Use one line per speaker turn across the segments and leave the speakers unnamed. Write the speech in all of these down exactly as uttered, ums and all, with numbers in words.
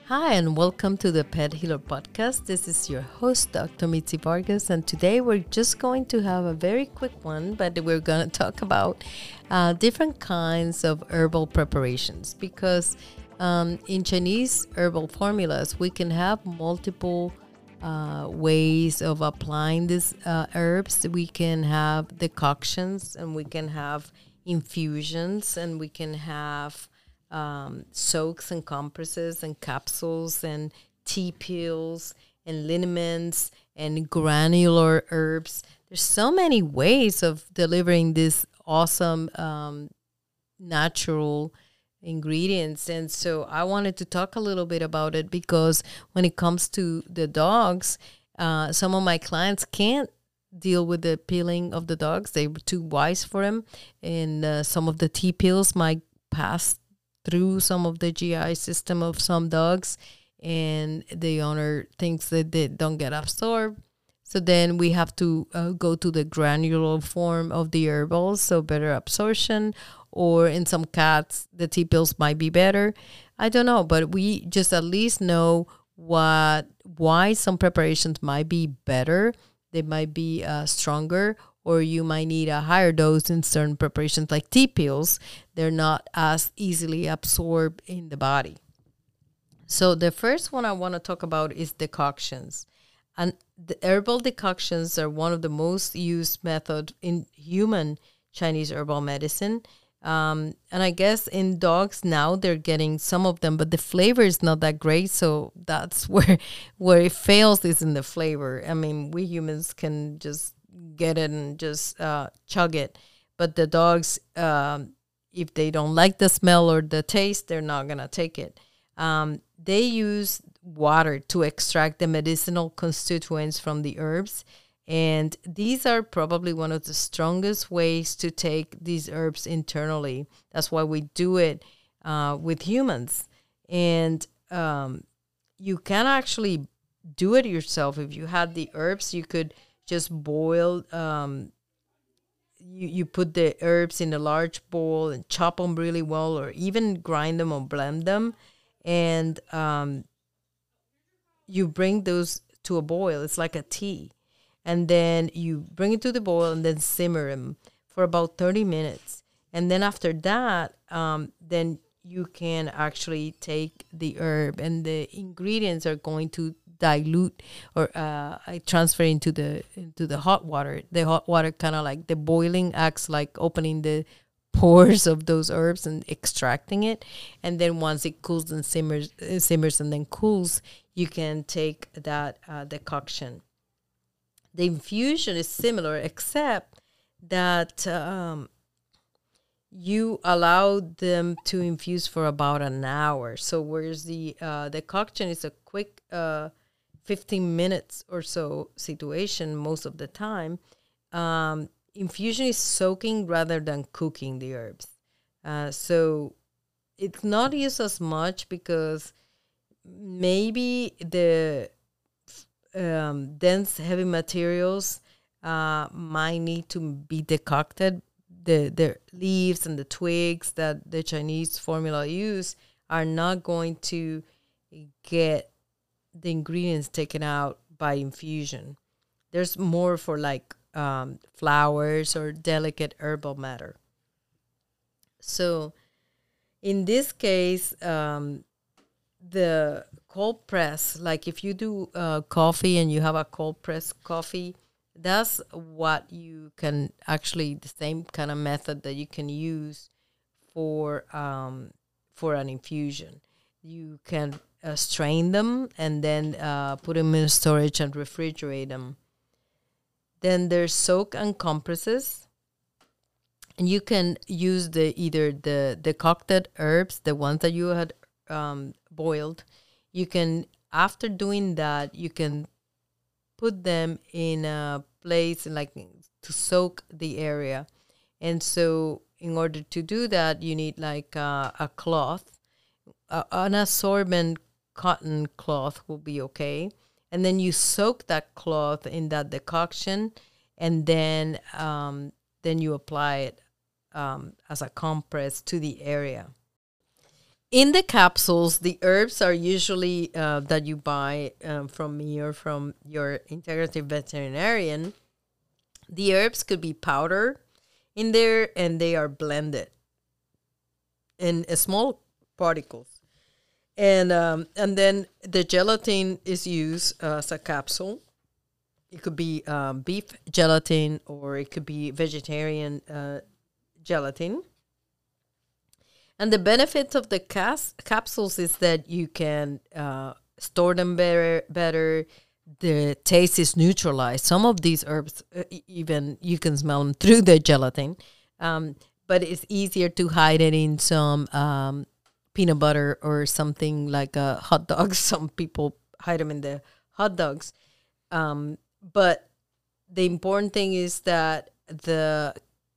Hi, and welcome to the Pet Healer Podcast. This is your host, Doctor Mitzi Vargas, and today we're just going to have a very quick one, but we're going to talk about uh, different kinds of herbal preparations because um, in Chinese herbal formulas, we can have multiple uh, ways of applying these uh, herbs. We can have decoctions, and we can have infusions, and we can have um, soaks and compresses and capsules and tea pills and liniments and granular herbs. There's so many ways of delivering this awesome um, natural ingredients. And so I wanted to talk a little bit about it because when it comes to the dogs, uh, some of my clients can't deal with the peeling of the dogs. They were too wise for them. And uh, some of the tea pills might pass through some of the G I system of some dogs, and the owner thinks that they don't get absorbed. So then we have to uh, go to the granular form of the herbals, so better absorption, or in some cats, the tea pills might be better. I don't know, but we just at least know what why some preparations might be better. They might be uh, stronger, or you might need a higher dose in certain preparations like tea pills. They're not as easily absorbed in the body. So the first one I want to talk about is decoctions. And the herbal decoctions are one of the most used methods in human Chinese herbal medicine. Um, and I guess in dogs now they're getting some of them, but the flavor is not that great. So that's where where it fails is in the flavor. I mean, we humans can just get it and just uh, chug it, but the dogs, um, if they don't like the smell or the taste, they're not gonna take it. Um, they use water to extract the medicinal constituents from the herbs. And these are probably one of the strongest ways to take these herbs internally. That's why we do it uh, with humans. And um, you can actually do it yourself. If you had the herbs, you could just boil. Um, you, you put the herbs in a large bowl and chop them really well, or even grind them or blend them. And um, you bring those to a boil. It's like a tea. And then you bring it to the boil and then simmer them for about thirty minutes. And then after that, um, then you can actually take the herb, and the ingredients are going to dilute or uh, transfer into the into the hot water. The hot water kind of like the boiling acts like opening the pores of those herbs and extracting it. And then once it cools and simmers, uh, simmers and then cools, you can take that uh, decoction. The infusion is similar, except that um, you allow them to infuse for about an hour. So whereas the uh, decoction is a quick uh, fifteen minutes or so situation most of the time, um, infusion is soaking rather than cooking the herbs. Uh, so it's not used as much because maybe the Um, dense, heavy materials uh, might need to be decocted. The the leaves and the twigs that the Chinese formula use are not going to get the ingredients taken out by infusion. There's more for like um, flowers or delicate herbal matter. So in this case, um, the cold press, like if you do uh, coffee and you have a cold press coffee, that's what you can actually, the same kind of method that you can use for um, for an infusion. You can uh, strain them and then uh, put them in storage and refrigerate them. Then there's soak and compresses. And you can use the either the decocted herbs, the ones that you had um, boiled. You can, after doing that, you can put them in a place like to soak the area. And so in order to do that, you need like uh, a cloth. Uh, an absorbent cotton cloth will be okay. And then you soak that cloth in that decoction, and then um, then you apply it um, as a compress to the area. In the capsules, the herbs are usually uh, that you buy um, from me or from your integrative veterinarian. The herbs could be powder in there, and they are blended in uh, small particles. And um, and then the gelatin is used uh, as a capsule. It could be um, beef gelatin, or it could be vegetarian uh, gelatin. And the benefits of the cas- capsules is that you can uh, store them better. Better, the taste is neutralized. Some of these herbs, uh, e- even you can smell them through the gelatin, um, but it's easier to hide it in some um, peanut butter or something like a hot dog. Some people hide them in the hot dogs, um, but the important thing is that the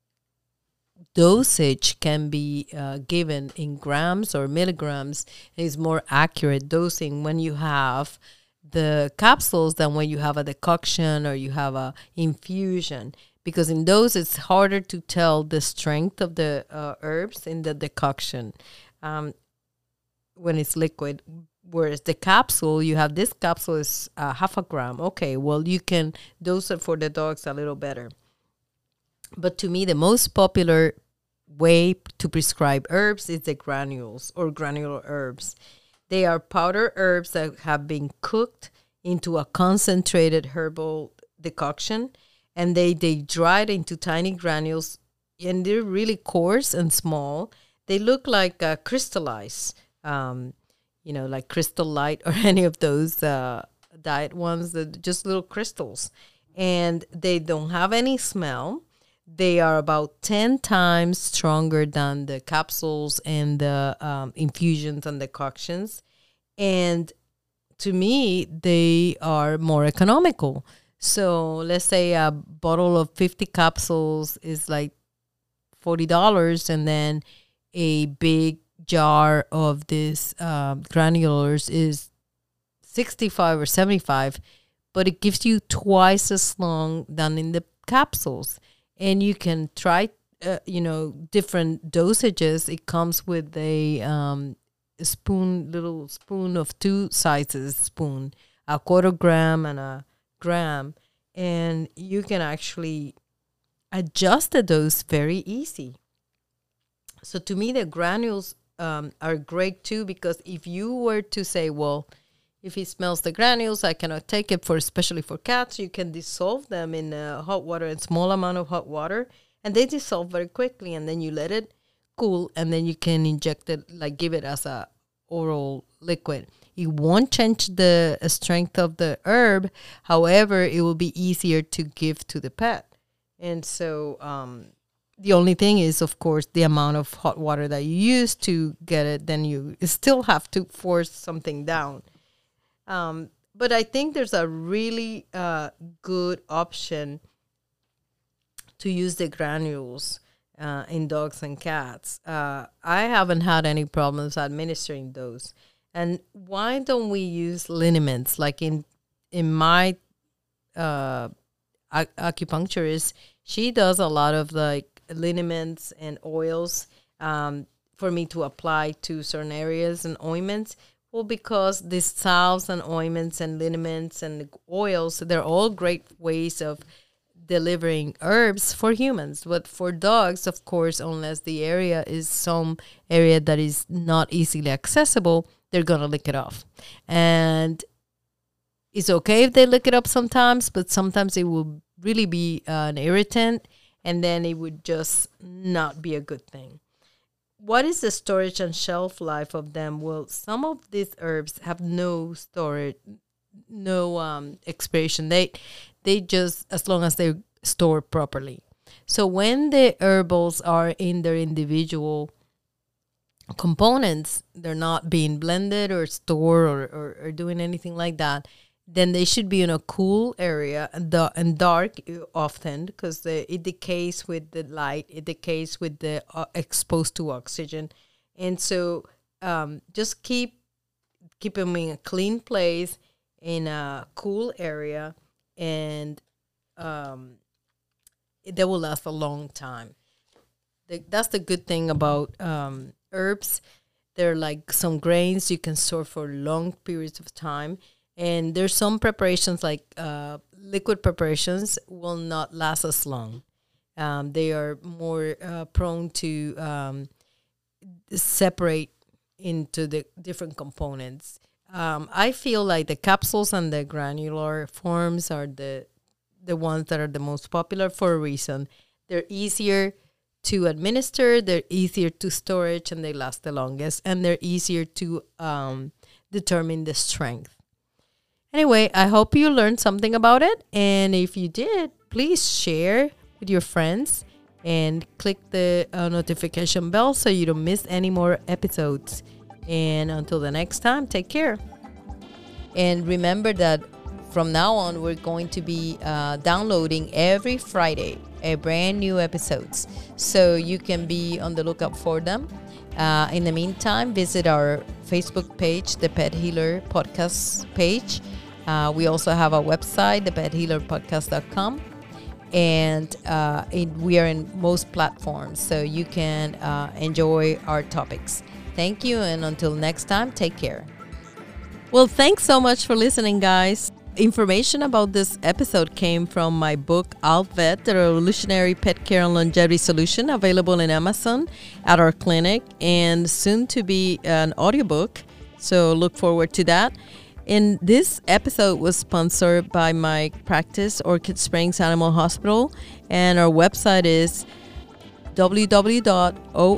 dosage can be uh, given in grams or milligrams. Is more accurate dosing when you have the capsules than when you have a decoction or you have a infusion, because in those it's harder to tell the strength of the uh, herbs in the decoction um, when it's liquid. Whereas the capsule, you have this capsule is uh, half a gram. Okay, well, you can dose it for the dogs a little better. But to me, the most popular way to prescribe herbs is the granules or granular herbs. They are powder herbs that have been cooked into a concentrated herbal decoction, and they, they dry it into tiny granules, and they're really coarse and small. They look like uh, crystallized, um, you know, like Crystal Light or any of those uh, diet ones, that just little crystals. And they don't have any smell. They are about ten times stronger than the capsules and the um, infusions and decoctions. And to me, they are more economical. So let's say a bottle of fifty capsules is like forty dollars, and then a big jar of this um, granulars is sixty-five or seventy-five, but it gives you twice as long than in the capsules. And you can try, uh, you know, different dosages. It comes with a, um, a spoon, little spoon of two sizes spoon, a quarter gram and a gram. And you can actually adjust the dose very easy. So to me, the granules um, are great too, because if you were to say, well, if he smells the granules, I cannot take it, for especially for cats. You can dissolve them in uh, hot water, a small amount of hot water, and they dissolve very quickly. And then you let it cool, and then you can inject it, like give it as a oral liquid. It won't change the uh, strength of the herb. However, it will be easier to give to the pet. And so um, the only thing is, of course, the amount of hot water that you use to get it. Then you still have to force something down. Um, but I think there's a really uh, good option to use the granules uh, in dogs and cats. Uh, I haven't had any problems administering those. And why don't we use liniments? Like in in my uh, acupuncturist, she does a lot of like liniments and oils um, for me to apply to certain areas and ointments. Well, because these salves and ointments and liniments and oils, they're all great ways of delivering herbs for humans. But for dogs, of course, unless the area is some area that is not easily accessible, they're going to lick it off. And it's okay if they lick it up sometimes, but sometimes it will really be uh, an irritant, and then it would just not be a good thing. What is the storage and shelf life of them? Well, some of these herbs have no storage, no um, expiration date. They just, as long as they're stored properly. So when the herbals are in their individual components, they're not being blended or stored or, or, or doing anything like that, then they should be in a cool area and, da- and dark often, because it decays with the light, it decays with the uh, exposed to oxygen. And so um, just keep keep them in a clean place, in a cool area, and um, they will last a long time. The, that's the good thing about um, herbs. They're like some grains you can store for long periods of time. And there's some preparations like uh, liquid preparations will not last as long. Um, they are more uh, prone to um, separate into the different components. Um, I feel like the capsules and the granular forms are the the ones that are the most popular for a reason. They're easier to administer, they're easier to storage, and they last the longest, and they're easier to um, determine the strength. Anyway, I hope you learned something about it, and if you did, please share with your friends and click the uh, notification bell so you don't miss any more episodes. And until the next time, take care. And remember that from now on, we're going to be uh, downloading every Friday a brand new episodes. So you can be on the lookout for them. Uh, in the meantime, visit our Facebook page, the Pet Healer Podcast page. Uh, we also have a website, the pet healer podcast dot com. And uh, it, we are in most platforms, so you can uh, enjoy our topics. Thank you, and until next time, take care. Well, thanks so much for listening, guys. Information about this episode came from my book, AlpVet, the Revolutionary Pet Care and Longevity Solution, available in Amazon, at our clinic, and soon to be an audiobook. So look forward to that. And this episode was sponsored by my practice, Orchid Springs Animal Hospital, and our website is w w w dot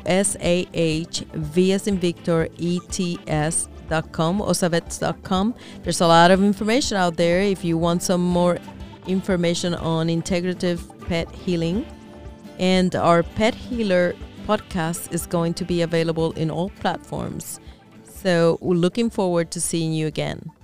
osah v as in Victor ets dot com, osavets dot com. There's a lot of information out there if you want some more information on integrative pet healing. And our Pet Healer podcast is going to be available in all platforms. So we're looking forward to seeing you again.